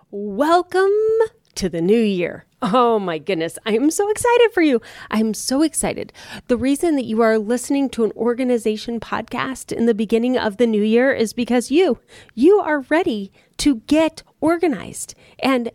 Welcome to the new year. Oh my goodness, I am so excited for you. I'm so excited. The reason that you are listening to an organization podcast in the beginning of the new year is because you are ready to get organized. And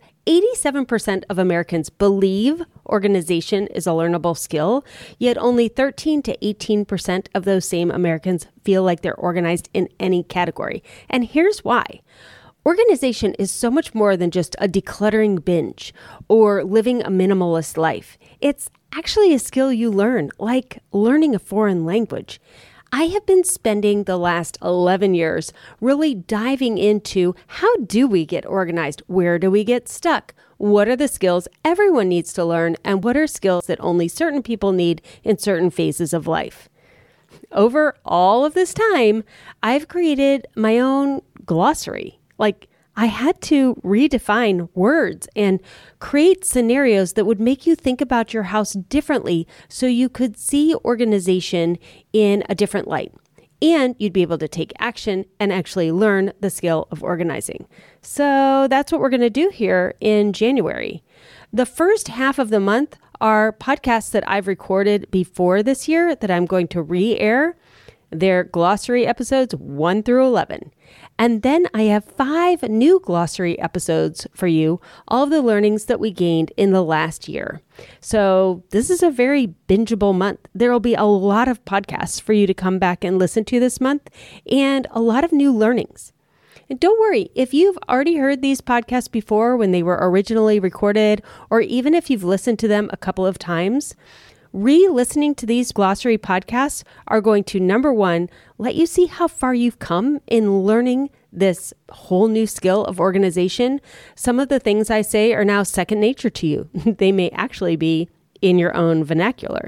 87% of Americans believe organization is a learnable skill, yet only 13 to 18% of those same Americans feel like they're organized in any category. And here's why. Organization is so much more than just a decluttering binge or living a minimalist life. It's actually a skill you learn, like learning a foreign language. I have been spending the last 11 years really diving into how do we get organized? Where do we get stuck? What are the skills everyone needs to learn? And what are skills that only certain people need in certain phases of life? Over all of this time, I've created my own glossary. I had to redefine words and create scenarios that would make you think about your house differently so you could see organization in a different light. And you'd be able to take action and actually learn the skill of organizing. So that's what we're going to do here in January. The first half of the month are podcasts that I've recorded before this year that I'm going to re-air. They're glossary episodes 1 through 11. And then I have 5 new glossary episodes for you, all of the learnings that we gained in the last year. So this is a very bingeable month. There will be a lot of podcasts for you to come back and listen to this month and a lot of new learnings. And don't worry, if you've already heard these podcasts before when they were originally recorded, or even if you've listened to them a couple of times, re-listening to these glossary podcasts are going to, number one, let you see how far you've come in learning this whole new skill of organization. Some of the things I say are now second nature to you. They may actually be in your own vernacular.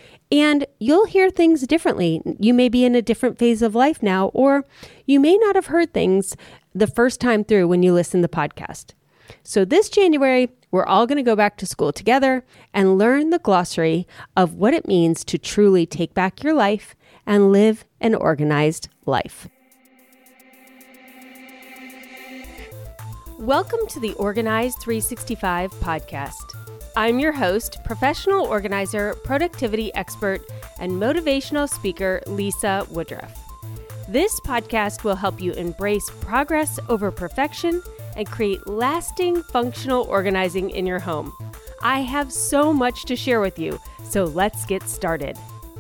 And you'll hear things differently. You may be in a different phase of life now, or you may not have heard things the first time through when you listen to the podcast. So this January, we're all going to go back to school together and learn the glossary of what it means to truly take back your life and live an organized life. Welcome to the Organized 365 podcast. I'm your host, professional organizer, productivity expert, and motivational speaker, Lisa Woodruff. This podcast will help you embrace progress over perfection and create lasting functional organizing in your home. I have so much to share with you, so let's get started.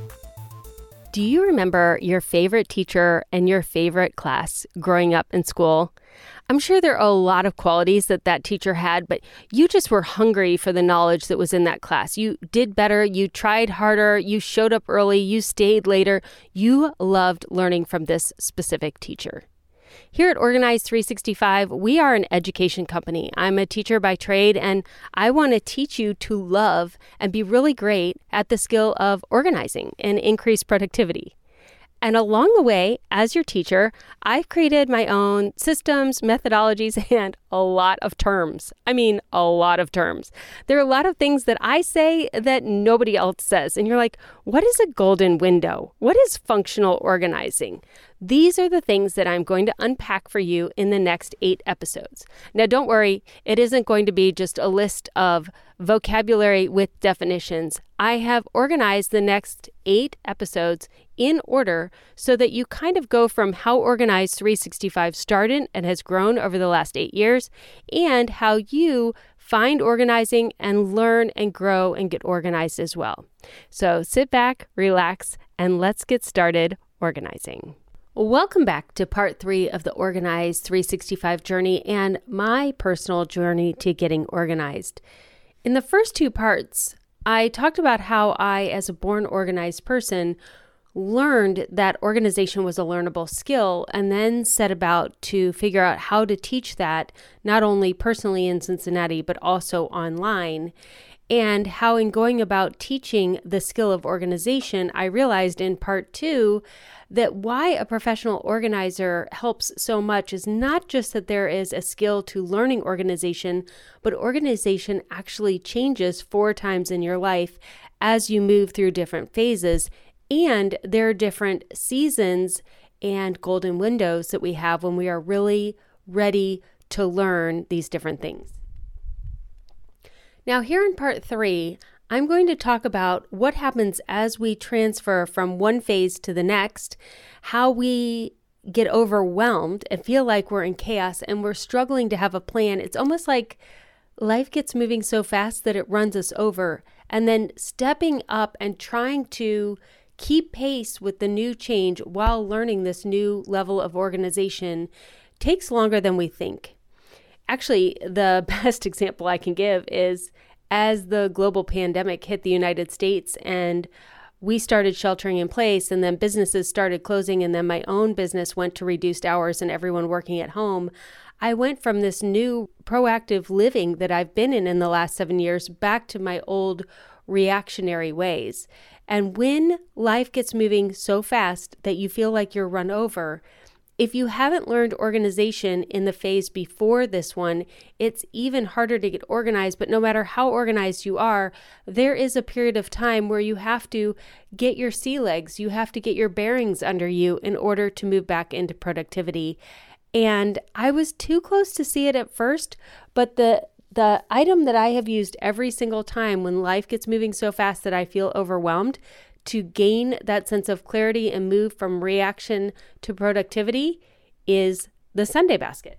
Do you remember your favorite teacher and your favorite class growing up in school? I'm sure there are a lot of qualities that teacher had, but you just were hungry for the knowledge that was in that class. You did better, you tried harder, you showed up early, you stayed later. You loved learning from this specific teacher. Here at Organized 365, we are an education company. I'm a teacher by trade, and I want to teach you to love and be really great at the skill of organizing and increase productivity. And along the way, as your teacher, I've created my own systems, methodologies, and a lot of terms. I mean, a lot of terms. There are a lot of things that I say that nobody else says. And you're like, what is a golden window? What is functional organizing? These are the things that I'm going to unpack for you in the next 8 episodes. Now, don't worry, it isn't going to be just a list of vocabulary with definitions. I have organized the next 8 episodes in order so that you kind of go from how Organized 365 started and has grown over the last 8 years, and how you find organizing and learn and grow and get organized as well. So sit back, relax, and let's get started organizing. Welcome back to part 3 of the Organized 365 journey and my personal journey to getting organized. In the first 2 parts, I talked about how I, as a born organized person, learned that organization was a learnable skill and then set about to figure out how to teach that not only personally in Cincinnati, but also online. And how in going about teaching the skill of organization, I realized in part 2 that why a professional organizer helps so much is not just that there is a skill to learning organization, but organization actually changes 4 times in your life as you move through different phases. And there are different seasons and golden windows that we have when we are really ready to learn these different things. Now, here in part 3, I'm going to talk about what happens as we transfer from one phase to the next, how we get overwhelmed and feel like we're in chaos and we're struggling to have a plan. It's almost like life gets moving so fast that it runs us over. And then stepping up and trying to keep pace with the new change while learning this new level of organization takes longer than we think. Actually, the best example I can give is as the global pandemic hit the United States and we started sheltering in place, and then businesses started closing, and then my own business went to reduced hours and everyone working at home. I went from this new proactive living that I've been in the last 7 years back to my old reactionary ways. And when life gets moving so fast that you feel like you're run over, if you haven't learned organization in the phase before this one, it's even harder to get organized. But no matter how organized you are, there is a period of time where you have to get your sea legs, you have to get your bearings under you in order to move back into productivity. And I was too close to see it at first, but the item that I have used every single time when life gets moving so fast that I feel overwhelmed to gain that sense of clarity and move from reaction to productivity is the Sunday basket.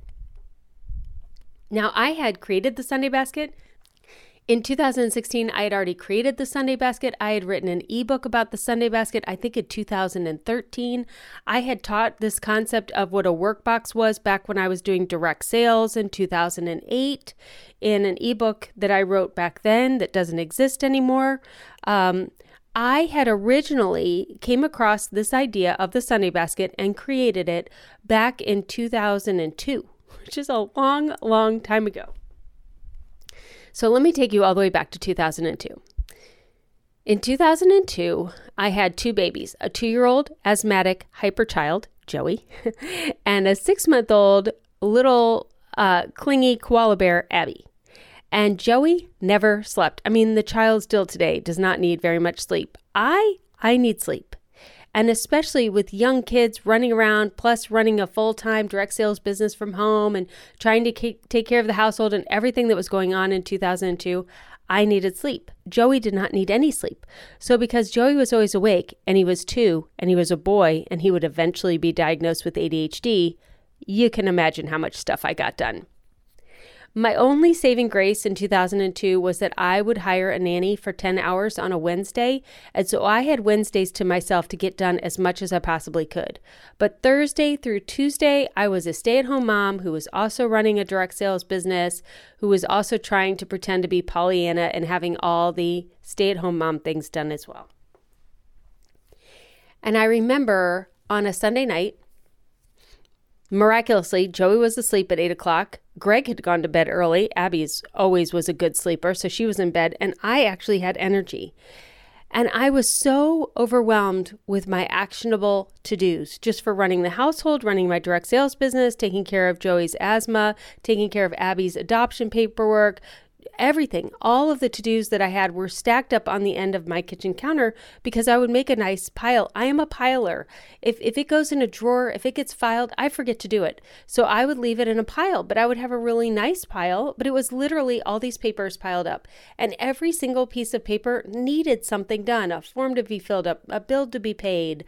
Now, I had created the Sunday basket. In 2016, I had already created the Sunday basket. I had written an ebook about the Sunday basket, I think in 2013. I had taught this concept of what a workbox was back when I was doing direct sales in 2008 in an ebook that I wrote back then that doesn't exist anymore. I had originally came across this idea of the Sunday basket and created it back in 2002, which is a long, long time ago. So let me take you all the way back to 2002. In 2002, I had 2 babies, a 2-year-old asthmatic hyper child, Joey, and a 6-month-old little clingy koala bear, Abby. And Joey never slept. I mean, the child still today does not need very much sleep. I need sleep. And especially with young kids running around, plus running a full-time direct sales business from home and trying to take care of the household and everything that was going on in 2002, I needed sleep. Joey did not need any sleep. So because Joey was always awake and he was 2 and he was a boy and he would eventually be diagnosed with ADHD, you can imagine how much stuff I got done. My only saving grace in 2002 was that I would hire a nanny for 10 hours on a Wednesday, and so I had Wednesdays to myself to get done as much as I possibly could. But Thursday through Tuesday, I was a stay-at-home mom who was also running a direct sales business, who was also trying to pretend to be Pollyanna and having all the stay-at-home mom things done as well. And I remember on a Sunday night, miraculously, Joey was asleep at 8 o'clock. Greg had gone to bed early. Abby's always was a good sleeper, so she was in bed, and I actually had energy. And I was so overwhelmed with my actionable to-dos, just for running the household, running my direct sales business, taking care of Joey's asthma, taking care of Abby's adoption paperwork, everything. All of the to-dos that I had were stacked up on the end of my kitchen counter because I would make a nice pile. I am a piler. If it goes in a drawer, if it gets filed, I forget to do it. So I would leave it in a pile, but I would have a really nice pile, but it was literally all these papers piled up. And every single piece of paper needed something done, a form to be filled up, a bill to be paid,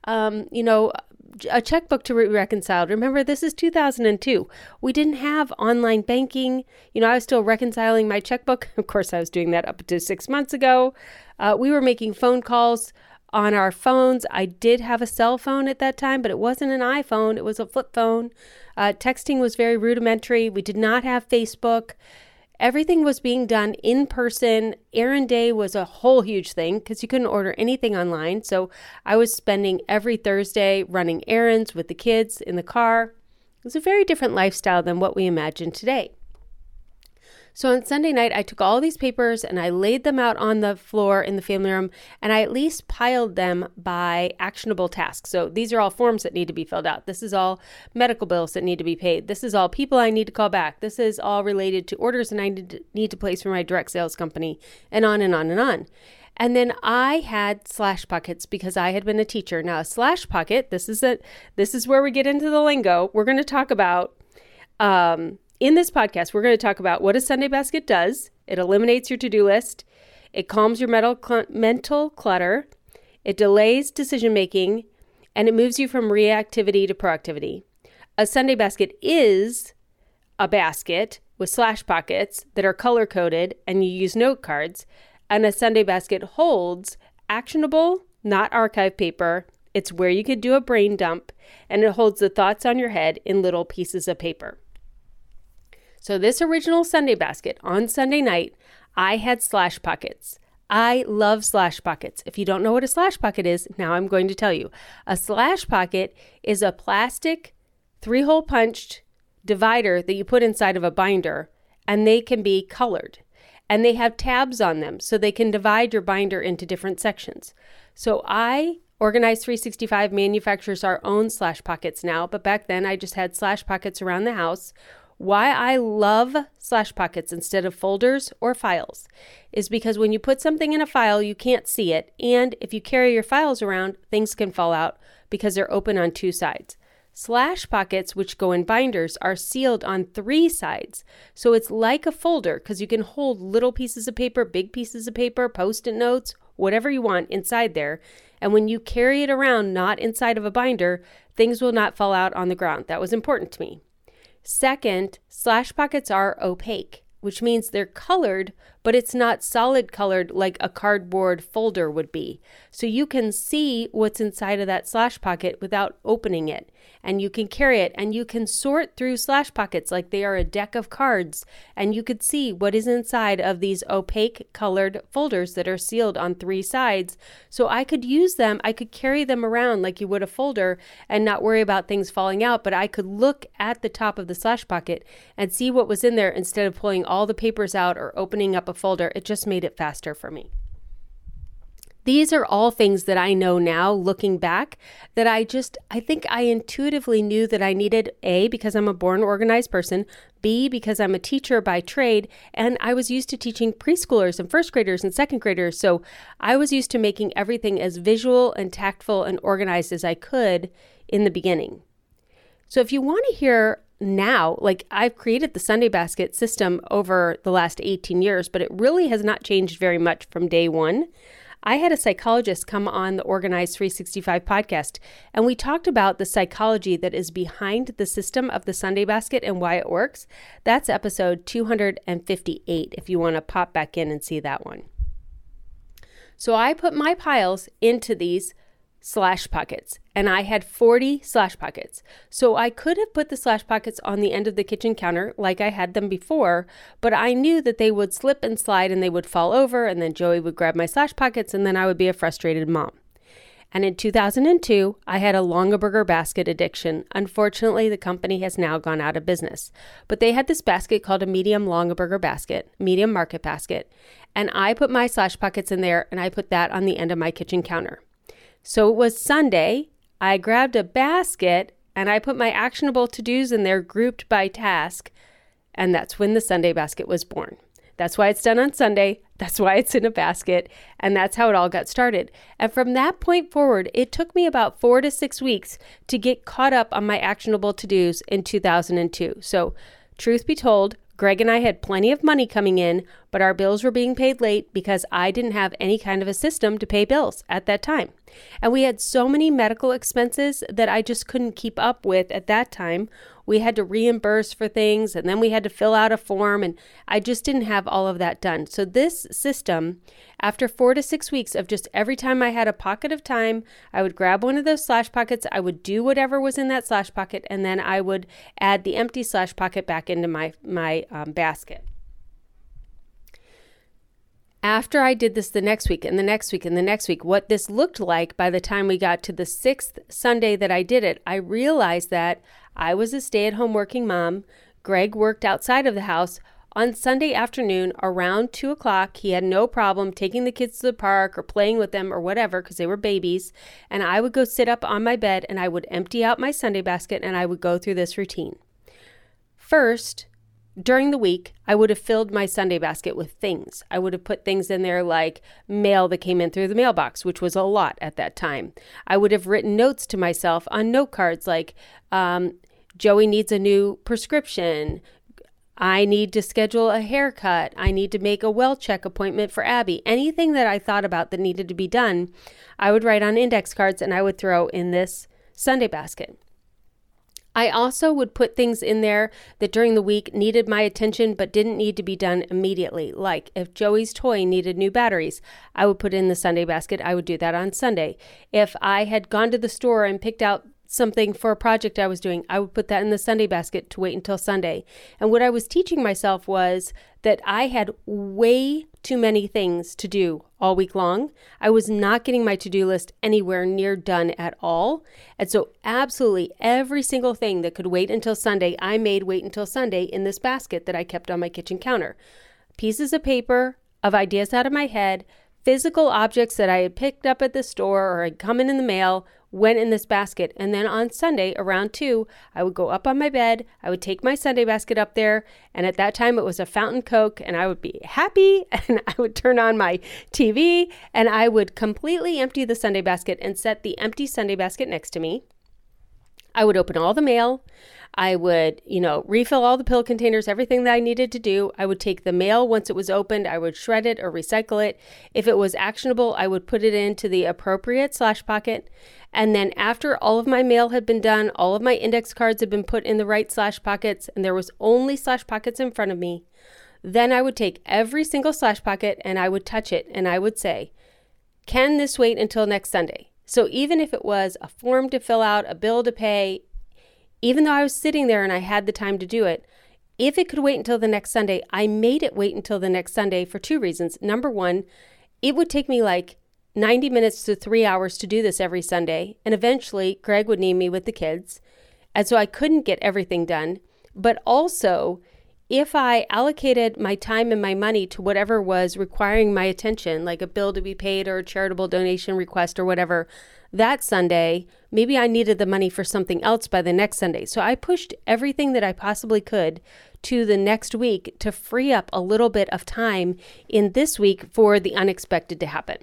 a checkbook to be reconciled. Remember, this is 2002. We didn't have online banking. I was still reconciling my checkbook. Of course, I was doing that up to 6 months ago. We were making phone calls on our phones. I did have a cell phone at that time, but it wasn't an iPhone. It was a flip phone. Texting was very rudimentary. We did not have Facebook. Everything was being done in person. Errand day was a whole huge thing because you couldn't order anything online. So I was spending every Thursday running errands with the kids in the car. It was a very different lifestyle than what we imagine today. So on Sunday night, I took all these papers and I laid them out on the floor in the family room, and I at least piled them by actionable tasks. So these are all forms that need to be filled out. This is all medical bills that need to be paid. This is all people I need to call back. This is all related to orders that I need to place for my direct sales company, and on and on and on. And then I had slash pockets because I had been a teacher. Now, a slash pocket, this is where we get into the lingo. We're going to talk about in this podcast, we're going to talk about what a Sunday basket does. It eliminates your to-do list. It calms your mental clutter. It delays decision-making, and it moves you from reactivity to proactivity. A Sunday basket is a basket with slash pockets that are color-coded, and you use note cards. And a Sunday basket holds actionable, not archive paper. It's where you could do a brain dump, and it holds the thoughts on your head in little pieces of paper. So this original Sunday basket on Sunday night, I had slash pockets. I love slash pockets. If you don't know what a slash pocket is, now I'm going to tell you. A slash pocket is a plastic 3-hole punched divider that you put inside of a binder, and they can be colored. And they have tabs on them so they can divide your binder into different sections. So Organize 365 manufactures our own slash pockets now, but back then I just had slash pockets around the house. Why I love slash pockets instead of folders or files is because when you put something in a file, you can't see it. And if you carry your files around, things can fall out because they're open on 2 sides. Slash pockets, which go in binders, are sealed on 3 sides. So it's like a folder because you can hold little pieces of paper, big pieces of paper, Post-it notes, whatever you want inside there. And when you carry it around, not inside of a binder, things will not fall out on the ground. That was important to me. Second, slash pockets are opaque, which means they're colored, but it's not solid colored like a cardboard folder would be. So you can see what's inside of that slash pocket without opening it. And you can carry it, and you can sort through slash pockets like they are a deck of cards, and you could see what is inside of these opaque colored folders that are sealed on 3 sides. So I could use them, I could carry them around like you would a folder and not worry about things falling out, but I could look at the top of the slash pocket and see what was in there instead of pulling all the papers out or opening up a folder. It just made it faster for me. These are all things that I know now, looking back, that I think I intuitively knew that I needed. A, because I'm a born organized person. B, because I'm a teacher by trade, and I was used to teaching preschoolers and first graders and second graders. So I was used to making everything as visual and tactful and organized as I could in the beginning. So if you want to hear now, like I've created the Sunday basket system over the last 18 years, but it really has not changed very much from day one. I had a psychologist come on the Organize 365 podcast, and we talked about the psychology that is behind the system of the Sunday basket and why it works. That's episode 258, if you want to pop back in and see that one. So I put my piles into these slash pockets, and I had 40 slash pockets. So I could have put the slash pockets on the end of the kitchen counter like I had them before, but I knew that they would slip and slide and they would fall over, and then Joey would grab my slash pockets, and then I would be a frustrated mom. And in 2002, I had a Longaberger basket addiction. Unfortunately, the company has now gone out of business. But they had this basket called a medium Longaberger basket, medium market basket, and I put my slash pockets in there, and I put that on the end of my kitchen counter. So it was Sunday, I grabbed a basket, and I put my actionable to-dos in there grouped by task, and that's when the Sunday basket was born. That's why it's done on Sunday, that's why it's in a basket, and that's how it all got started. And from that point forward, it took me about 4 to 6 weeks to get caught up on my actionable to-dos in 2002. So truth be told, Greg and I had plenty of money coming in, but our bills were being paid late because I didn't have any kind of a system to pay bills at that time. And we had so many medical expenses that I just couldn't keep up with at that time. We had to reimburse for things, and then we had to fill out a form, and I just didn't have all of that done. So this system, after 4 to 6 weeks of just every time I had a pocket of time, I would grab one of those slash pockets, I would do whatever was in that slash pocket, and then I would add the empty slash pocket back into my basket. After I did this the next week and the next week and the next week, what this looked like by the time we got to the 6th Sunday that I did it, I realized that I was a stay-at-home working mom. Greg worked outside of the house. On Sunday afternoon, around 2 o'clock, he had no problem taking the kids to the park or playing with them or whatever because they were babies. And I would go sit up on my bed and I would empty out my Sunday basket and I would go through this routine. First, during the week, I would have filled my Sunday basket with things. I would have put things in there like mail that came in through the mailbox, which was a lot at that time. I would have written notes to myself on note cards like, Joey needs a new prescription. I need to schedule a haircut. I need to make a well check appointment for Abby. Anything that I thought about that needed to be done, I would write on index cards and I would throw in this Sunday basket. I also would put things in there that during the week needed my attention but didn't need to be done immediately. Like if Joey's toy needed new batteries, I would put it in the Sunday basket. I would do that on Sunday. If I had gone to the store and picked out something for a project I was doing, I would put that in the Sunday basket to wait until Sunday. And what I was teaching myself was that I had way too many things to do all week long. I was not getting my to-do list anywhere near done at all. And so absolutely every single thing that could wait until Sunday, I made wait until Sunday in this basket that I kept on my kitchen counter. Pieces of paper of ideas out of my head, physical objects that I had picked up at the store or had come in the mail, went in this basket. And then on Sunday around 2, I would go up on my bed. I would take my Sunday basket up there. And at that time it was a fountain Coke and I would be happy and I would turn on my TV and I would completely empty the Sunday basket and set the empty Sunday basket next to me. I would open all the mail. I would, refill all the pill containers, everything that I needed to do. I would take the mail once it was opened. I would shred it or recycle it. If it was actionable, I would put it into the appropriate slash pocket. And then after all of my mail had been done, all of my index cards had been put in the right slash pockets, and there was only slash pockets in front of me, then I would take every single slash pocket and I would touch it and I would say, can this wait until next Sunday? So even if it was a form to fill out, a bill to pay, even though I was sitting there and I had the time to do it, if it could wait until the next Sunday, I made it wait until the next Sunday for 2 reasons. Number one, it would take me like 90 minutes to 3 hours to do this every Sunday. And eventually Greg would need me with the kids. And so I couldn't get everything done. But also, if I allocated my time and my money to whatever was requiring my attention, like a bill to be paid or a charitable donation request or whatever, that Sunday, maybe I needed the money for something else by the next Sunday. So I pushed everything that I possibly could to the next week to free up a little bit of time in this week for the unexpected to happen.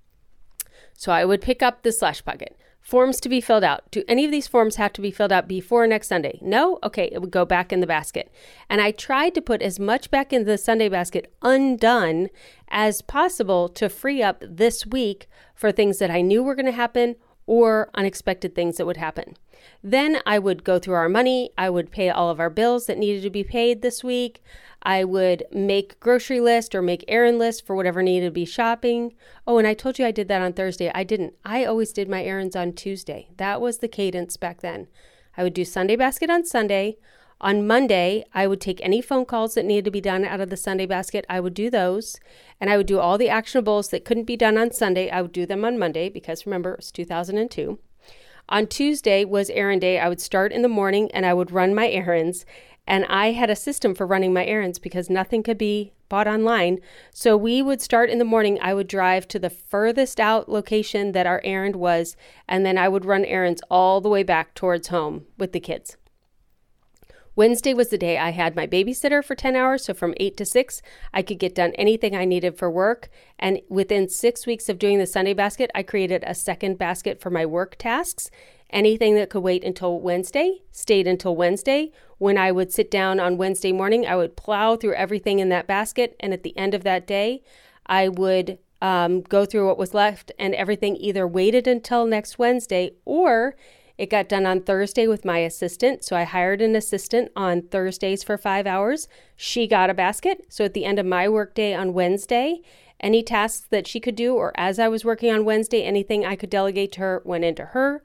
So I would pick up the slash pocket. Forms to be filled out. Do any of these forms have to be filled out before next Sunday? No? Okay, it would go back in the basket. And I tried to put as much back in the Sunday basket undone as possible to free up this week for things that I knew were going to happen or unexpected things that would happen. Then I would go through our money. I would pay all of our bills that needed to be paid this week. I would make grocery list or make errand list for whatever needed to be shopping. Oh, and I told you I did that on Thursday. I didn't. I always did my errands on Tuesday. That was the cadence back then. I would do Sunday basket on Sunday. On Monday, I would take any phone calls that needed to be done out of the Sunday basket. I would do those. And I would do all the actionables that couldn't be done on Sunday. I would do them on Monday because remember, it was 2002. On Tuesday was errand day. I would start in the morning and I would run my errands. And I had a system for running my errands because nothing could be bought online. So we would start in the morning. I would drive to the furthest out location that our errand was, and then I would run errands all the way back towards home with the kids. Wednesday was the day I had my babysitter for 10 hours. So from 8 to 6, I could get done anything I needed for work. And within 6 weeks of doing the Sunday basket, I created a second basket for my work tasks. Anything that could wait until Wednesday stayed until Wednesday. When I would sit down on Wednesday morning, I would plow through everything in that basket. And at the end of that day, I would go through what was left, and everything either waited until next Wednesday or it got done on Thursday with my assistant. So I hired an assistant on Thursdays for 5 hours. She got a basket. So at the end of my workday on Wednesday, any tasks that she could do, or as I was working on Wednesday, anything I could delegate to her went into her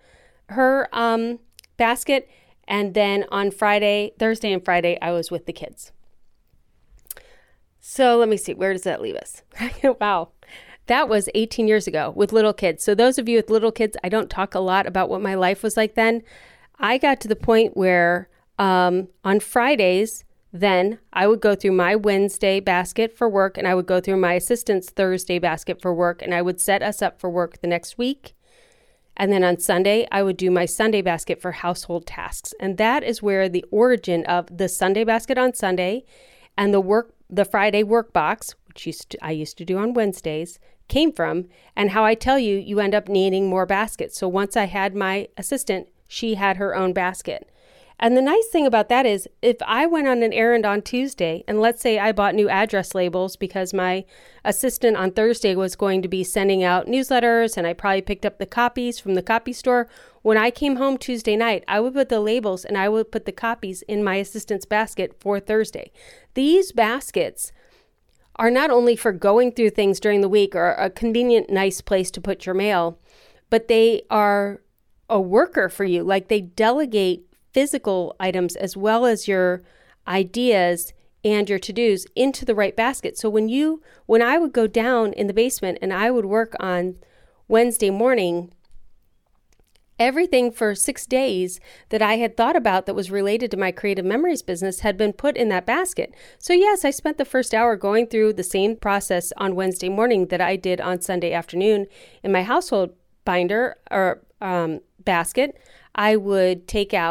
basket. And then on Thursday and Friday, I was with the kids. So let me see, where does that leave us? Wow. That was 18 years ago with little kids. So those of you with little kids, I don't talk a lot about what my life was like then. I got to the point where on Fridays, then I would go through my Wednesday basket for work, and I would go through my assistant's Thursday basket for work, and I would set us up for work the next week. And then on Sunday, I would do my Sunday basket for household tasks. And that is where the origin of the Sunday basket on Sunday and the Friday work box, which I used to do on Wednesdays, came from, and how I tell you, you end up needing more baskets. So once I had my assistant, she had her own basket. And the nice thing about that is if I went on an errand on Tuesday, and let's say I bought new address labels because my assistant on Thursday was going to be sending out newsletters, and I probably picked up the copies from the copy store. When I came home Tuesday night, I would put the labels and I would put the copies in my assistant's basket for Thursday. These baskets are not only for going through things during the week or a convenient, nice place to put your mail, but they are a worker for you. Like they delegate physical items as well as your ideas and your to-dos into the right basket. So when I would go down in the basement and I would work on Wednesday morning, everything for 6 days that I had thought about that was related to my Creative Memories business had been put in that basket. So yes, I spent the first hour going through the same process on Wednesday morning that I did on Sunday afternoon in my household binder or basket. I would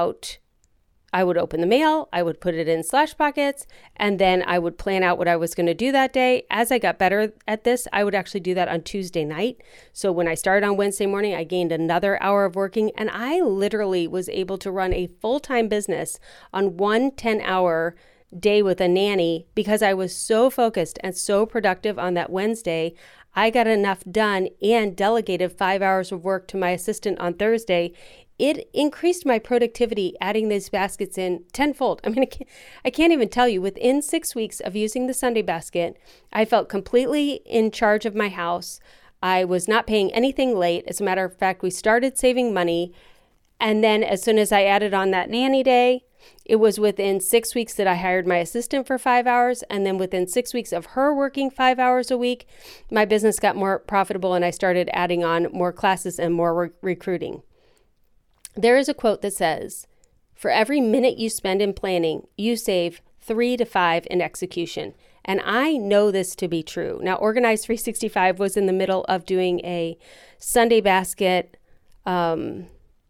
open the mail, I would put it in Slash Pockets, and then I would plan out what I was going to do that day. As I got better at this, I would actually do that on Tuesday night. So when I started on Wednesday morning, I gained another hour of working, and I literally was able to run a full-time business on one 10-hour day with a nanny because I was so focused and so productive on that Wednesday. I got enough done and delegated 5 hours of work to my assistant on Thursday. It increased my productivity adding these baskets in tenfold. I mean, I can't even tell you. Within 6 weeks of using the Sunday basket, I felt completely in charge of my house. I was not paying anything late. As a matter of fact, we started saving money. And then as soon as I added on that nanny day, it was within 6 weeks that I hired my assistant for 5 hours. And then within 6 weeks of her working 5 hours a week, my business got more profitable and I started adding on more classes and more recruiting. There is a quote that says, for every minute you spend in planning, you save 3 to 5 in execution. And I know this to be true. Now, Organize 365 was in the middle of doing a Sunday basket time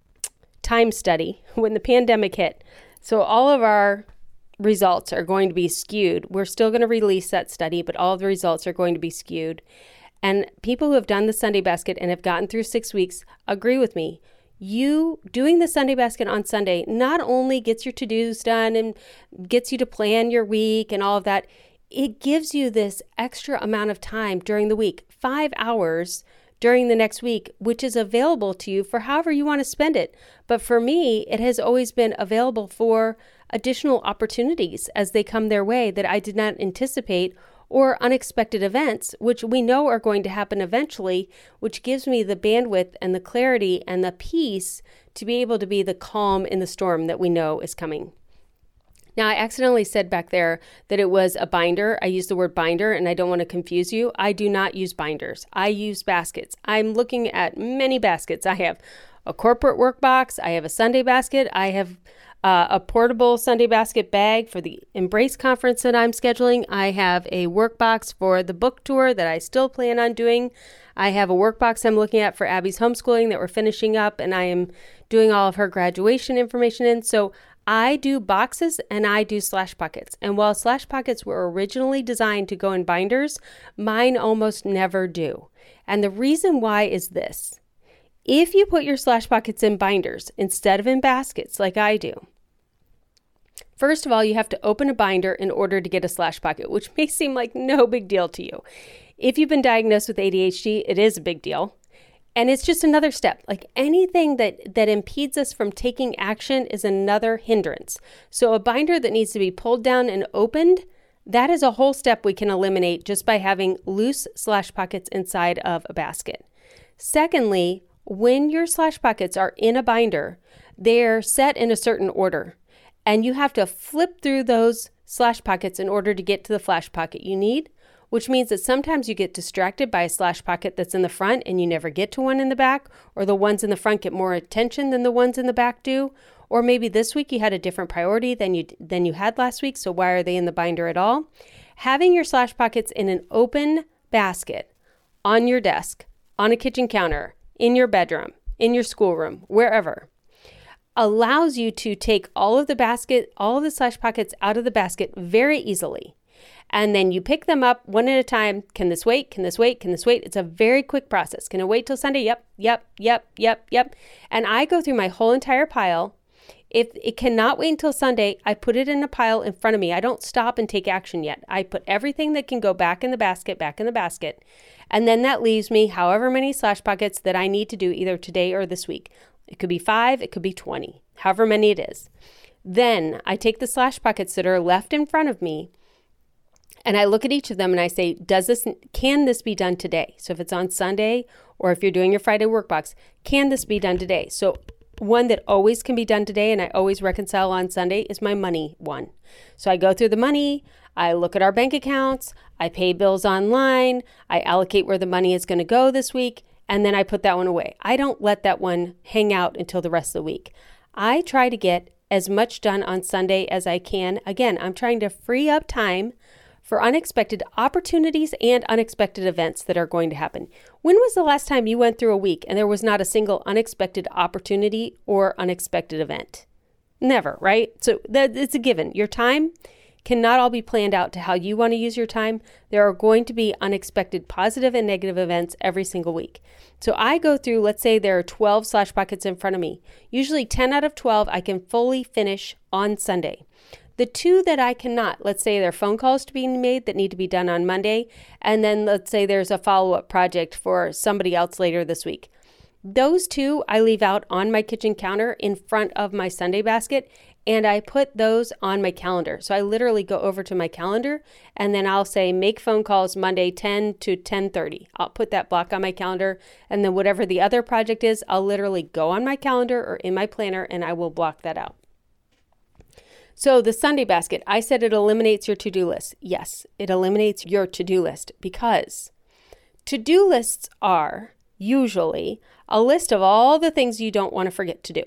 study when the pandemic hit. So all of our results are going to be skewed. We're still going to release that study, but all of the results are going to be skewed. And people who have done the Sunday basket and have gotten through 6 weeks agree with me. You doing the Sunday basket on Sunday not only gets your to-dos done and gets you to plan your week and all of that, it gives you this extra amount of time during the week, 5 hours during the next week, which is available to you for however you want to spend it. But for me, it has always been available for additional opportunities as they come their way that I did not anticipate, or unexpected events, which we know are going to happen eventually, which gives me the bandwidth and the clarity and the peace to be able to be the calm in the storm that we know is coming. Now, I accidentally said back there that it was a binder. I used the word binder, and I don't want to confuse you. I do not use binders. I use baskets. I'm looking at many baskets. I have a corporate work box. I have a Sunday basket. I have a portable Sunday basket bag for the Embrace conference that I'm scheduling. I have a work box for the book tour that I still plan on doing. I have a work box I'm looking at for Abby's homeschooling that we're finishing up, and I am doing all of her graduation information in. So I do boxes and I do Slash Pockets. And while Slash Pockets were originally designed to go in binders, mine almost never do. And the reason why is this. If you put your Slash Pockets in binders instead of in baskets like I do, first of all, you have to open a binder in order to get a Slash Pocket, which may seem like no big deal to you. If you've been diagnosed with ADHD, it is a big deal. And it's just another step. Like anything that impedes us from taking action is another hindrance. So a binder that needs to be pulled down and opened, that is a whole step we can eliminate just by having loose Slash Pockets inside of a basket. Secondly, when your Slash Pockets are in a binder, they're set in a certain order. And you have to flip through those Slash Pockets in order to get to the Flash Pocket you need, which means that sometimes you get distracted by a Slash Pocket that's in the front and you never get to one in the back, or the ones in the front get more attention than the ones in the back do. Or maybe this week you had a different priority than you had last week, so why are they in the binder at all? Having your Slash Pockets in an open basket on your desk, on a kitchen counter, in your bedroom, in your schoolroom, wherever, allows you to take all of the Slash Pockets out of the basket very easily. And then you pick them up one at a time. Can this wait? Can this wait? Can this wait? It's a very quick process. Can it wait till Sunday? Yep. And I go through my whole entire pile. If it cannot wait until Sunday, I put it in a pile in front of me. I don't stop and take action yet. I put everything that can go back in the basket. And then that leaves me however many slash pockets that I need to do either today or this week. It could be 5, it could be 20, however many it is. Then I take the slash pockets that are left in front of me and I look at each of them and I say, can this be done today? So if it's on Sunday or if you're doing your Friday workbox, can this be done today? So one that always can be done today and I always reconcile on Sunday is my money one. So I go through the money, I look at our bank accounts, I pay bills online, I allocate where the money is going to go this week, and then I put that one away. I don't let that one hang out until the rest of the week. I try to get as much done on Sunday as I can. Again, I'm trying to free up time for unexpected opportunities and unexpected events that are going to happen. When was the last time you went through a week and there was not a single unexpected opportunity or unexpected event? Never, right? So it's a given. Your time cannot all be planned out to how you want to use your time. There are going to be unexpected positive and negative events every single week. So I go through, let's say there are 12 slash pockets in front of me. Usually 10 out of 12 I can fully finish on Sunday. The 2 that I cannot, let's say there are phone calls to be made that need to be done on Monday, and then let's say there's a follow-up project for somebody else later this week. Those 2 I leave out on my kitchen counter in front of my Sunday basket, and I put those on my calendar. So I literally go over to my calendar, and then I'll say make phone calls Monday 10 to 10:30. I'll put that block on my calendar, and then whatever the other project is, I'll literally go on my calendar or in my planner, and I will block that out. So the Sunday basket, I said it eliminates your to-do list. Yes, it eliminates your to-do list because to-do lists are usually a list of all the things you don't want to forget to do.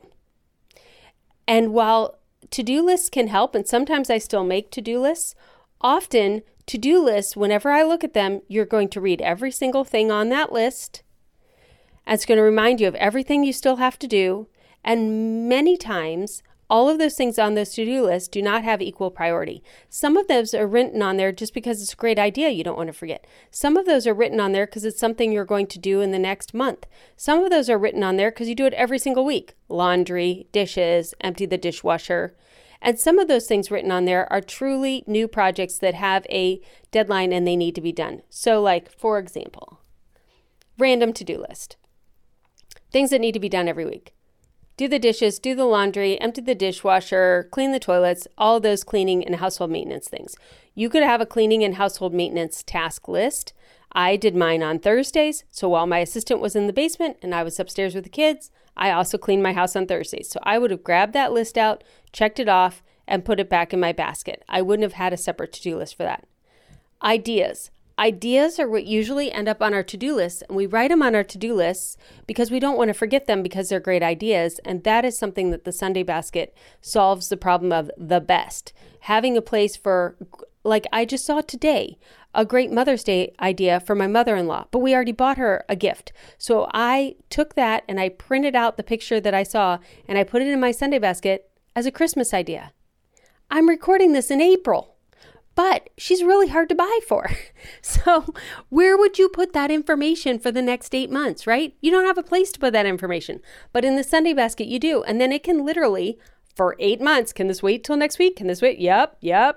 And while to-do lists can help, and sometimes I still make to-do lists, often to-do lists, whenever I look at them, you're going to read every single thing on that list. And it's going to remind you of everything you still have to do. And many times, all of those things on those to-do lists do not have equal priority. Some of those are written on there just because it's a great idea you don't want to forget. Some of those are written on there because it's something you're going to do in the next month. Some of those are written on there because you do it every single week. Laundry, dishes, empty the dishwasher. And some of those things written on there are truly new projects that have a deadline and they need to be done. So like, for example, random to-do list. Things that need to be done every week. Do the dishes, do the laundry, empty the dishwasher, clean the toilets, all those cleaning and household maintenance things. You could have a cleaning and household maintenance task list. I did mine on Thursdays, so while my assistant was in the basement and I was upstairs with the kids, I also cleaned my house on Thursdays. So I would have grabbed that list out, checked it off, and put it back in my basket. I wouldn't have had a separate to-do list for that. Ideas. Ideas are what usually end up on our to-do lists, and we write them on our to-do lists because we don't want to forget them because they're great ideas, and that is something that the Sunday basket solves the problem of the best. Having a place for, like I just saw today, a great Mother's Day idea for my mother-in-law, but we already bought her a gift. So I took that and I printed out the picture that I saw, and I put it in my Sunday basket as a Christmas idea. I'm recording this in April. But she's really hard to buy for. So where would you put that information for the next 8 months, right? You don't have a place to put that information. But in the Sunday basket, you do. And then it can literally, for 8 months, can this wait till next week? Can this wait? Yep.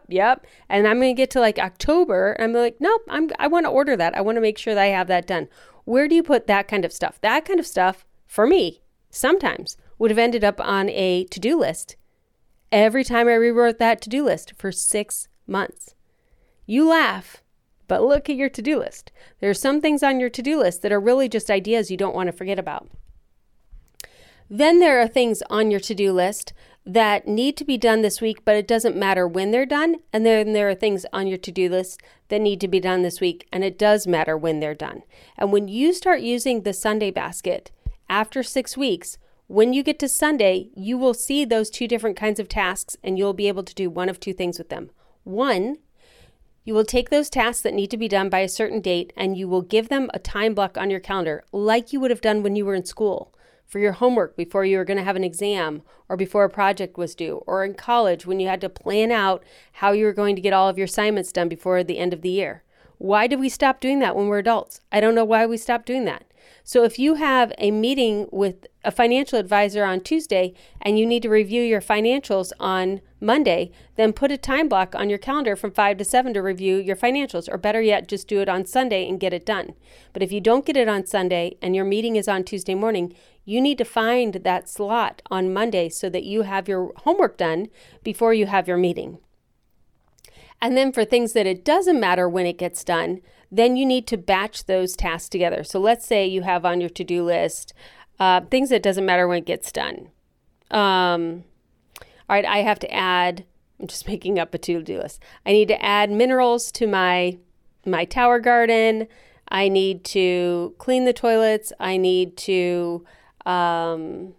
And I'm going to get to like October. And I'm like, nope, I want to order that. I want to make sure that I have that done. Where do you put that kind of stuff? That kind of stuff, for me, sometimes would have ended up on a to-do list every time I rewrote that to-do list for 6 months. You laugh, but look at your to-do list. There are some things on your to-do list that are really just ideas you don't want to forget about. Then there are things on your to-do list that need to be done this week, but it doesn't matter when they're done. And then there are things on your to-do list that need to be done this week, and it does matter when they're done. And when you start using the Sunday basket after 6 weeks, when you get to Sunday, you will see those 2 different kinds of tasks, and you'll be able to do one of 2 things with them. One, you will take those tasks that need to be done by a certain date and you will give them a time block on your calendar like you would have done when you were in school for your homework before you were going to have an exam or before a project was due, or in college when you had to plan out how you were going to get all of your assignments done before the end of the year. Why did we stop doing that when we're adults? I don't know why we stopped doing that. So if you have a meeting with a financial advisor on Tuesday and you need to review your financials on Monday, then put a time block on your calendar from 5 to 7 to review your financials, or better yet, just do it on Sunday and get it done. But if you don't get it on Sunday and your meeting is on Tuesday morning, you need to find that slot on Monday so that you have your homework done before you have your meeting. And then for things that it doesn't matter when it gets done, then you need to batch those tasks together. So let's say you have on your to-do list things that doesn't matter when it gets done. All right, I have to add, I'm just making up a to-do list. I need to add minerals to my tower garden. I need to clean the toilets. I need to go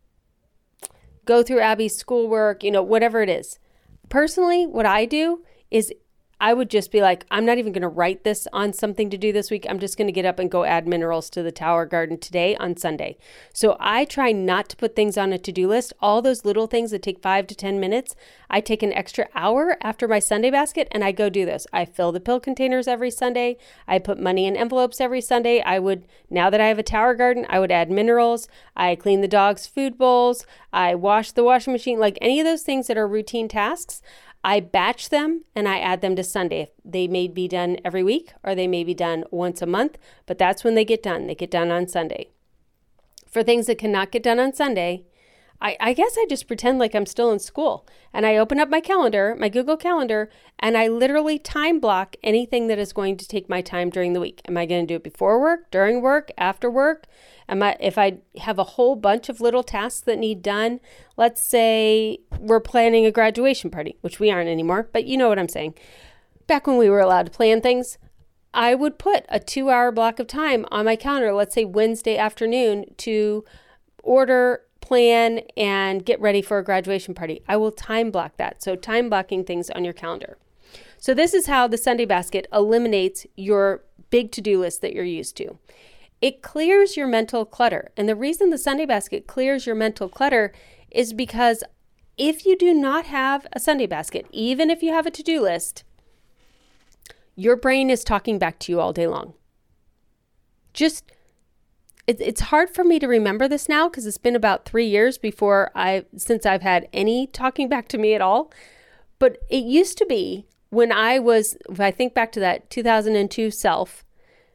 through Abby's schoolwork, whatever it is. Personally, what I do is I would just be like, I'm not even going to write this on something to do this week. I'm just going to get up and go add minerals to the tower garden today on Sunday. So I try not to put things on a to-do list. All those little things that take 5 to 10 minutes, I take an extra hour after my Sunday basket and I go do this. I fill the pill containers every Sunday. I put money in envelopes every Sunday. Now that I have a tower garden, I would add minerals. I clean the dog's food bowls. I wash the washing machine. Like any of those things that are routine tasks, I batch them and I add them to Sunday. They may be done every week or they may be done once a month, but that's when they get done. They get done on Sunday. For things that cannot get done on Sunday, I guess I just pretend like I'm still in school and I open up my calendar, my Google Calendar, and I literally time block anything that is going to take my time during the week. Am I going to do it before work, during work, after work? If I have a whole bunch of little tasks that need done, let's say we're planning a graduation party, which we aren't anymore, but you know what I'm saying. Back when we were allowed to plan things, I would put a 2-hour block of time on my calendar, let's say Wednesday afternoon, to order, plan, and get ready for a graduation party. I will time block that. So time blocking things on your calendar. So this is how the Sunday basket eliminates your big to-do list that you're used to. It clears your mental clutter. And the reason the Sunday basket clears your mental clutter is because if you do not have a Sunday basket, even if you have a to-do list, your brain is talking back to you all day long. It's hard for me to remember this now because it's been about 3 years since I've had any talking back to me at all. But it used to be when if I think back to that 2002 self,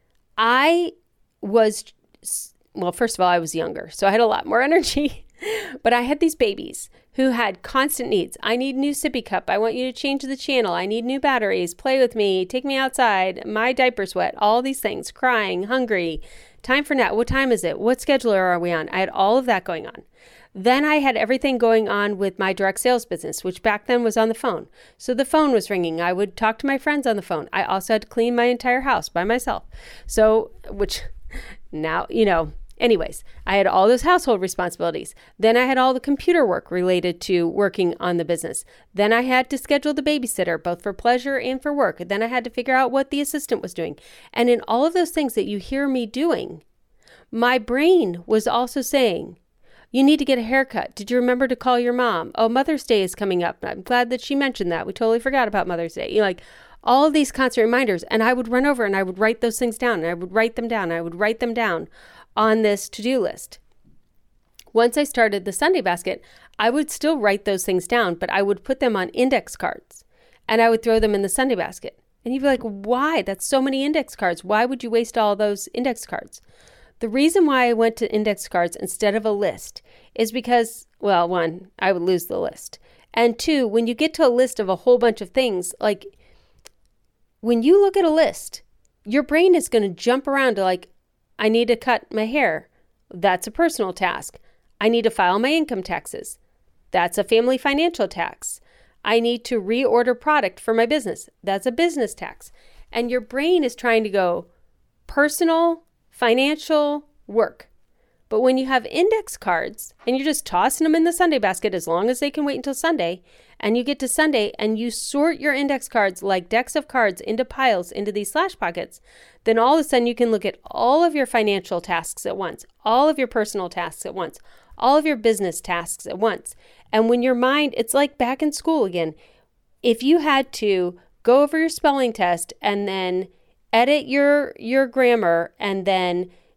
first of all, I was younger, so I had a lot more energy, but I had these babies who had constant needs. I need new sippy cup. I want you to change the channel. I need new batteries. Play with me. Take me outside. My diaper's wet. All these things. Crying. Hungry. Time for nap. What time is it? What scheduler are we on? I had all of that going on. Then I had everything going on with my direct sales business, which back then was on the phone. So the phone was ringing. I would talk to my friends on the phone. I also had to clean my entire house by myself. Anyways, I had all those household responsibilities. Then I had all the computer work related to working on the business. Then I had to schedule the babysitter, both for pleasure and for work. Then I had to figure out what the assistant was doing. And in all of those things that you hear me doing, my brain was also saying, you need to get a haircut. Did you remember to call your mom? Oh, Mother's Day is coming up. I'm glad that she mentioned that. We totally forgot about Mother's Day. All of these constant reminders. And I would run over and I would write those things down. And I would write them down. And I would write them down on this to-do list. Once I started the Sunday basket, I would still write those things down, but I would put them on index cards and I would throw them in the Sunday basket. And you'd be like, why? That's so many index cards. Why would you waste all those index cards? The reason why I went to index cards instead of a list is because, well, one, I would lose the list. And two, when you get to a list of a whole bunch of things, like when you look at a list, your brain is going to jump around to I need to cut my hair. That's a personal task. I need to file my income taxes. That's a family financial tax. I need to reorder product for my business. That's a business tax. And your brain is trying to go personal, financial, work. But when you have index cards and you're just tossing them in the Sunday basket as long as they can wait until Sunday, and you get to Sunday and you sort your index cards like decks of cards into piles into these slash pockets, then all of a sudden you can look at all of your financial tasks at once, all of your personal tasks at once, all of your business tasks at once. And when your mind, it's like back in school again. If you had to go over your spelling test and then edit your grammar and then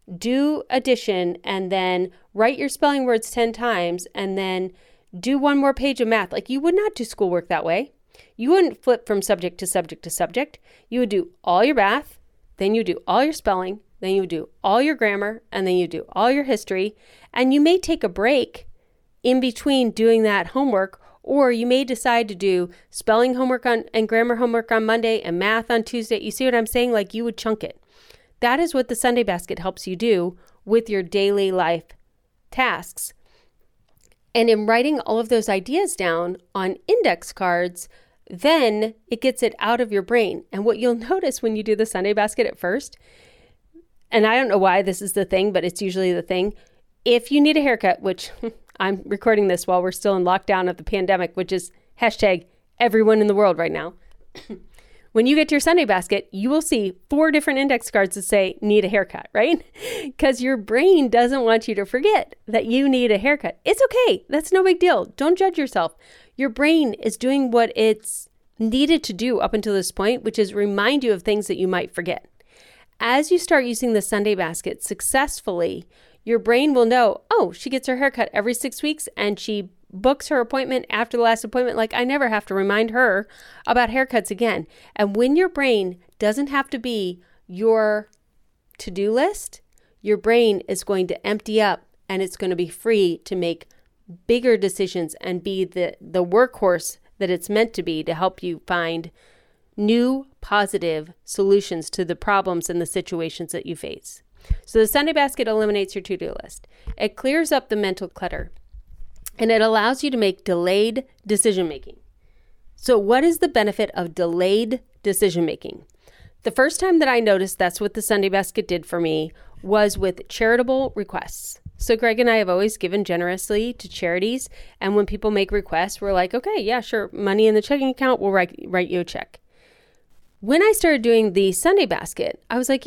do addition, and then write your spelling words 10 times, and then do one more page of math. Like, you would not do schoolwork that way. You wouldn't flip from subject to subject to subject. You would do all your math, then you do all your spelling, then you do all your grammar, and then you do all your history. And you may take a break in between doing that homework, or you may decide to do spelling homework and grammar homework on Monday and math on Tuesday. You see what I'm saying? Like, you would chunk it. That is what the Sunday Basket helps you do with your daily life tasks. And in writing all of those ideas down on index cards, then it gets it out of your brain. And what you'll notice when you do the Sunday Basket at first, and I don't know why this is the thing, but it's usually the thing. If you need a haircut, which I'm recording this while we're still in lockdown of the pandemic, which is hashtag everyone in the world right now. When you get to your Sunday Basket, you will see 4 different index cards that say need a haircut, right? Because your brain doesn't want you to forget that you need a haircut. It's okay. That's no big deal. Don't judge yourself. Your brain is doing what it's needed to do up until this point, which is remind you of things that you might forget. As you start using the Sunday Basket successfully, your brain will know, oh, she gets her haircut every 6 weeks and she books her appointment after the last appointment. Like, I never have to remind her about haircuts again. And when your brain doesn't have to be your to-do list, your brain is going to empty up and it's going to be free to make bigger decisions and be the workhorse that it's meant to be to help you find new positive solutions to the problems and the situations that you face. So the Sunday Basket eliminates your to-do list. It clears up the mental clutter, and it allows you to make delayed decision-making. So what is the benefit of delayed decision-making? The first time that I noticed that's what the Sunday Basket did for me was with charitable requests. So Greg and I have always given generously to charities, and when people make requests, we're like, okay, yeah, sure, money in the checking account, we'll write you a check. When I started doing the Sunday Basket, I was like,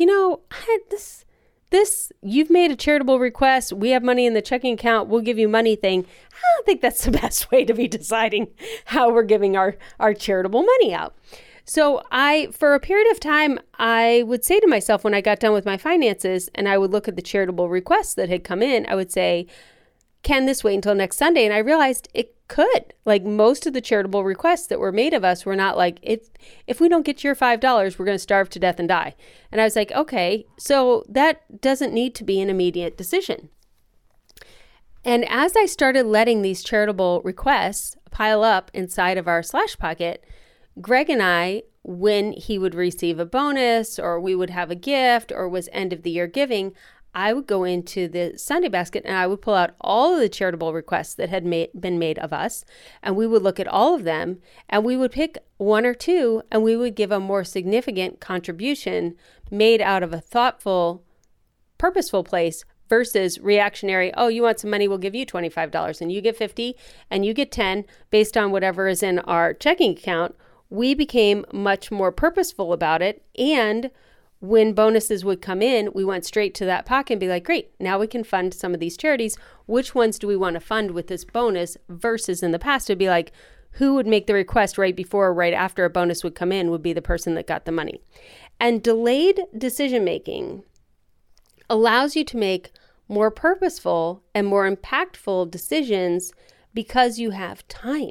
this, you've made a charitable request, we have money in the checking account, we'll give you money thing. I don't think that's the best way to be deciding how we're giving our charitable money out. So for a period of time, I would say to myself when I got done with my finances and I would look at the charitable requests that had come in, I would say, can this wait until next Sunday? And I realized it could. Like, most of the charitable requests that were made of us were not like, if we don't get your $5, we're going to starve to death and die. And I was like, okay, so that doesn't need to be an immediate decision. And as I started letting these charitable requests pile up inside of our Slash Pocket, Greg and I, when he would receive a bonus or we would have a gift or was end of the year giving, I would go into the Sunday Basket and I would pull out all of the charitable requests that had been made of us, and we would look at all of them, and we would pick 1 or 2, and we would give a more significant contribution made out of a thoughtful, purposeful place versus reactionary, oh, you want some money, we'll give you $25, and you get $50, and you get $10, based on whatever is in our checking account. We became much more purposeful about it, and when bonuses would come in, we went straight to that pocket and be like, great, now we can fund some of these charities. Which ones do we want to fund with this bonus? Versus in the past, it'd be like, who would make the request right before or right after a bonus would come in would be the person that got the money. And delayed decision-making allows you to make more purposeful and more impactful decisions because you have time.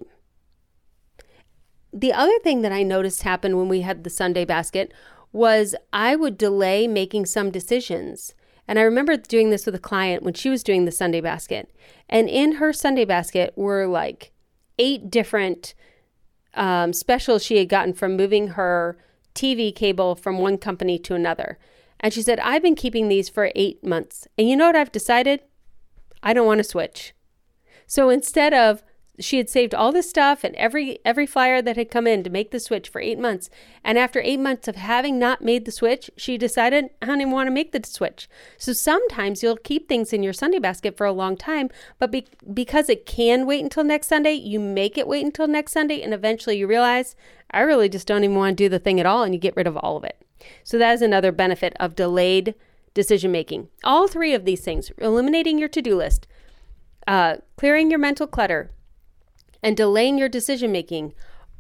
The other thing that I noticed happened when we had the Sunday Basket was I would delay making some decisions. And I remember doing this with a client when she was doing the Sunday Basket. And in her Sunday Basket were like 8 different specials she had gotten from moving her TV cable from one company to another. And she said, I've been keeping these for 8 months. And you know what I've decided? I don't want to switch. So instead of, she had saved all this stuff and every flyer that had come in to make the switch for 8 months. And after 8 months of having not made the switch, she decided, I don't even want to make the switch. So sometimes you'll keep things in your Sunday Basket for a long time, but because it can wait until next Sunday, you make it wait until next Sunday. And eventually you realize, I really just don't even want to do the thing at all. And you get rid of all of it. So that is another benefit of delayed decision making. All 3 of these things, eliminating your to-do list, clearing your mental clutter, and delaying your decision making,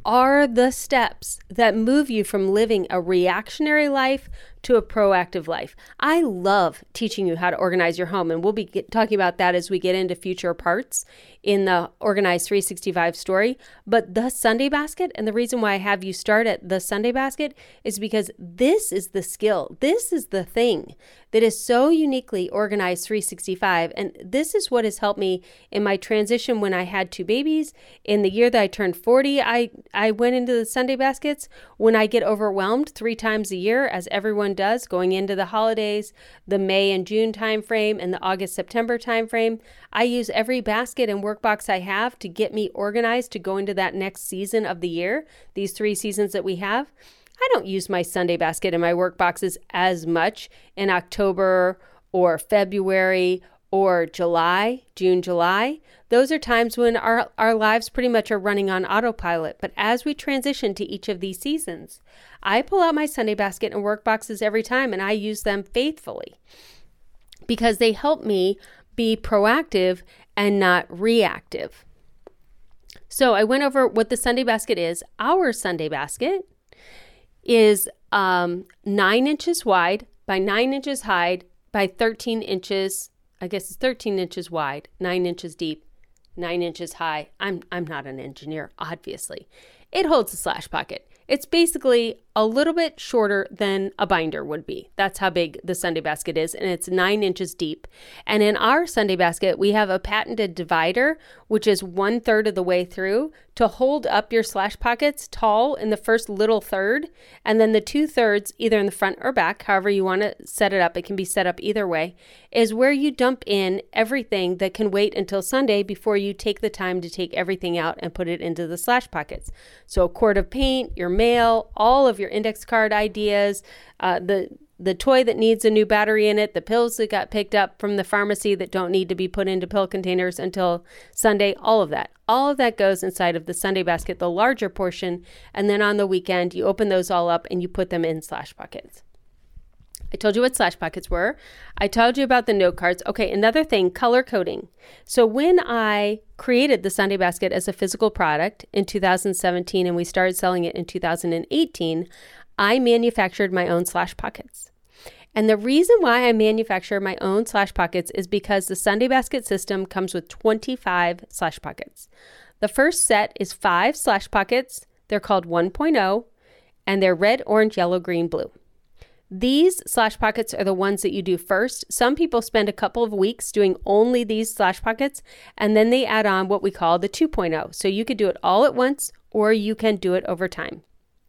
are the steps that move you from living a reactionary life to a proactive life. I love teaching you how to organize your home, and we'll be talking about that as we get into future parts in the Organize 365 story. But the Sunday basket, and the reason why I have you start at the Sunday basket is because this is the skill. This is the thing that is so uniquely Organized 365. And this is what has helped me in my transition when I had 2 babies. In the year that I turned 40, I went into the Sunday baskets. When I get overwhelmed 3 times a year, as everyone does, going into the holidays, the May and June timeframe, and the August-September timeframe, I use every basket and workbox I have to get me organized to go into that next season of the year, these 3 seasons that we have. I don't use my Sunday basket and my work boxes as much in October or February or July, June, July. Those are times when our lives pretty much are running on autopilot. But as we transition to each of these seasons, I pull out my Sunday basket and work boxes every time, and I use them faithfully because they help me be proactive and not reactive. So I went over what the Sunday basket is. Our Sunday basket is 9 inches wide by 9 inches high by 13 inches. I guess it's 13 inches wide, 9 inches deep, 9 inches high. I'm not an engineer, obviously. It holds a slash pocket. It's basically a little bit shorter than a binder would be. That's how big the Sunday basket is, and it's 9 inches deep. And in our Sunday basket, we have a patented divider, which is 1/3 of the way through, to hold up your slash pockets tall in the first little third, and then the 2/3, either in the front or back, however you want to set it up, it can be set up either way, is where you dump in everything that can wait until Sunday before you take the time to take everything out and put it into the slash pockets. So a quart of paint, your mail, all of your index card ideas, the toy that needs a new battery in it, the pills that got picked up from the pharmacy that don't need to be put into pill containers until Sunday, all of that goes inside of the Sunday basket, the larger portion. And then on the weekend, you open those all up and you put them in slash pockets. I told you what slash pockets were. I told you about the note cards. Okay, another thing, color coding. So when I created the Sunday basket as a physical product in 2017 and we started selling it in 2018, I manufactured my own slash pockets. And the reason why I manufacture my own slash pockets is because the Sunday basket system comes with 25 slash pockets. The first set is 5 slash pockets. They're called 1.0, and they're red, orange, yellow, green, blue. These slash pockets are the ones that you do first. Some people spend a couple of weeks doing only these slash pockets, and then they add on what we call the 2.0. So you could do it all at once, or you can do it over time.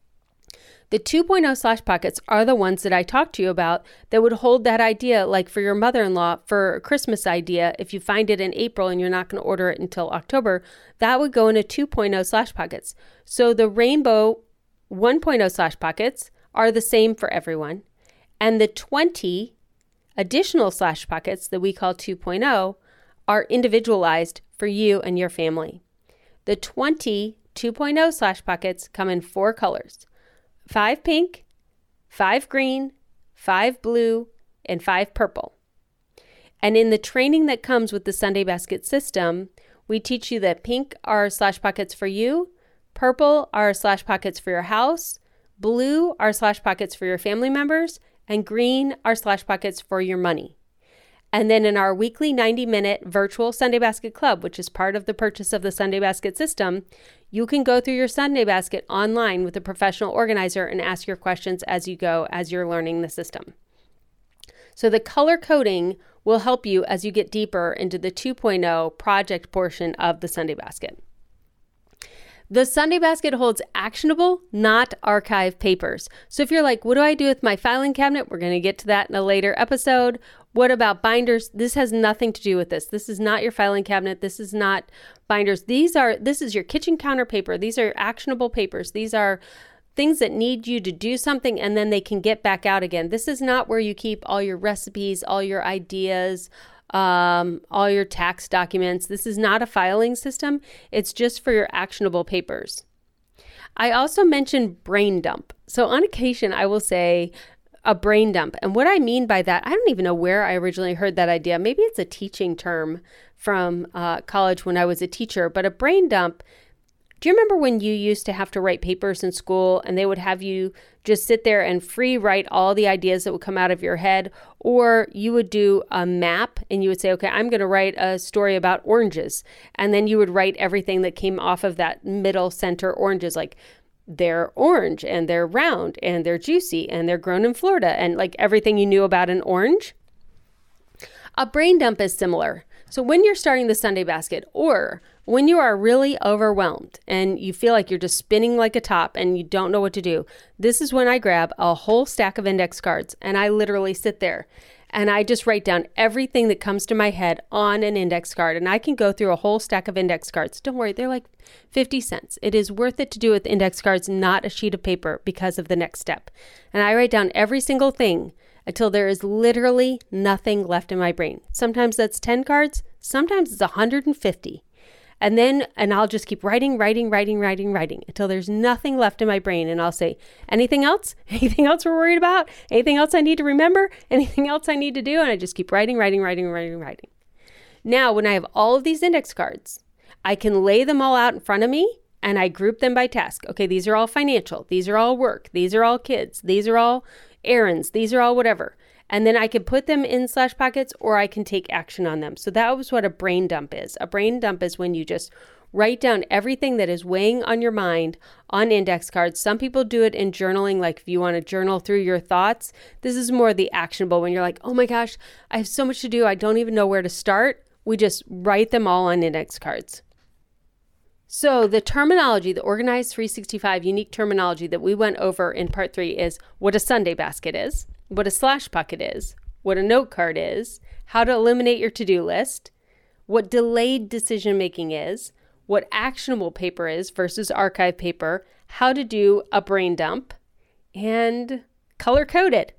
The 2.0 slash pockets are the ones that I talked to you about that would hold that idea, like for your mother-in-law, for a Christmas idea. If you find it in April and you're not going to order it until October, that would go into 2.0 slash pockets. So the rainbow 1.0 slash pockets are the same for everyone. And the 20 additional slash pockets that we call 2.0 are individualized for you and your family. The 20 2.0 slash pockets come in 4 colors: 5 pink, 5 green, 5 blue, and 5 purple. And in the training that comes with the Sunday basket system, we teach you that pink are slash pockets for you, purple are slash pockets for your house, blue are slash pockets for your family members, and green are slash pockets for your money. And then in our weekly 90-minute virtual Sunday Basket Club, which is part of the purchase of the Sunday Basket system, you can go through your Sunday Basket online with a professional organizer and ask your questions as you go, as you're learning the system. So the color coding will help you as you get deeper into the 2.0 project portion of the Sunday Basket. The Sunday Basket holds actionable, not archive papers. So if you're like, what do I do with my filing cabinet? We're going to get to that in a later episode. What about binders? This has nothing to do with this. This is not your filing cabinet. This is not binders. This is your kitchen counter paper. These are actionable papers. These are things that need you to do something and then they can get back out again. This is not where you keep all your recipes, all your ideas, all your tax documents. This is not a filing system. It's just for your actionable papers. I also mentioned brain dump. So on occasion, I will say a brain dump. And what I mean by that, I don't even know where I originally heard that idea. Maybe it's a teaching term from college when I was a teacher, but a brain dump Do you remember when you used to have to write papers in school and they would have you just sit there and free write all the ideas that would come out of your head? Or you would do a map and you would say, okay, I'm going to write a story about oranges. And then you would write everything that came off of that middle center oranges, like they're orange and they're round and they're juicy and they're grown in Florida, and like everything you knew about an orange. A brain dump is similar. So when you're starting the Sunday basket, or when you are really overwhelmed and you feel like you're just spinning like a top and you don't know what to do, this is when I grab a whole stack of index cards and I literally sit there and I just write down everything that comes to my head on an index card. And I can go through a whole stack of index cards. Don't worry, they're like 50 cents. It is worth it to do with index cards, not a sheet of paper, because of the next step. And I write down every single thing until there is literally nothing left in my brain. Sometimes that's 10 cards, sometimes it's 150. And I'll just keep writing until there's nothing left in my brain. And I'll say, anything else? Anything else we're worried about? Anything else I need to remember? Anything else I need to do? And I just keep writing. Now, when I have all of these index cards, I can lay them all out in front of me and I group them by task. Okay, these are all financial. These are all work. These are all kids. These are all errands. These are all whatever. And then I can put them in slash pockets or I can take action on them. So that was what a brain dump is. A brain dump is when you just write down everything that is weighing on your mind on index cards. Some people do it in journaling, like if you want to journal through your thoughts. This is more the actionable when you're like, oh my gosh, I have so much to do. I don't even know where to start. We just write them all on index cards. So the terminology, the Organize 365 unique terminology that we went over in part 3 is what a Sunday basket is, what a slash pocket is, what a note card is, how to eliminate your to-do list, what delayed decision making is, what actionable paper is versus archive paper, how to do a brain dump, and color coded.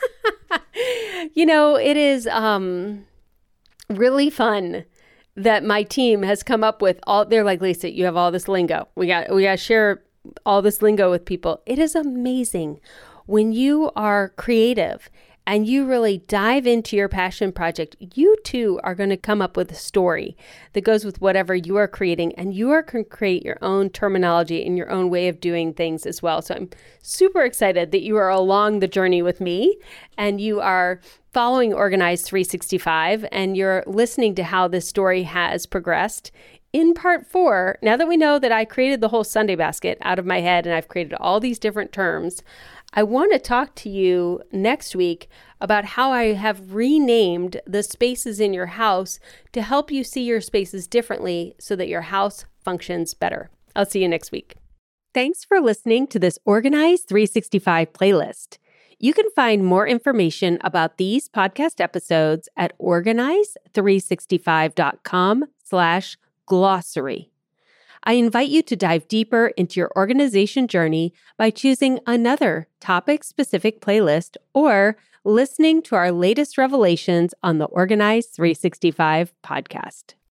It is really fun that my team has come up with they're like, Lisa, you have all this lingo. We got to share all this lingo with people. It is amazing when you are creative and you really dive into your passion project. You too are going to come up with a story that goes with whatever you are creating, and you are going to create your own terminology and your own way of doing things as well. So I'm super excited that you are along the journey with me and you are following Organize 365 and you're listening to how this story has progressed. In part 4, now that we know that I created the whole Sunday basket out of my head and I've created all these different terms, I want to talk to you next week about how I have renamed the spaces in your house to help you see your spaces differently so that your house functions better. I'll see you next week. Thanks for listening to this Organize 365 playlist. You can find more information about these podcast episodes at organize365.com/glossary. I invite you to dive deeper into your organization journey by choosing another topic-specific playlist or listening to our latest revelations on the Organize 365 podcast.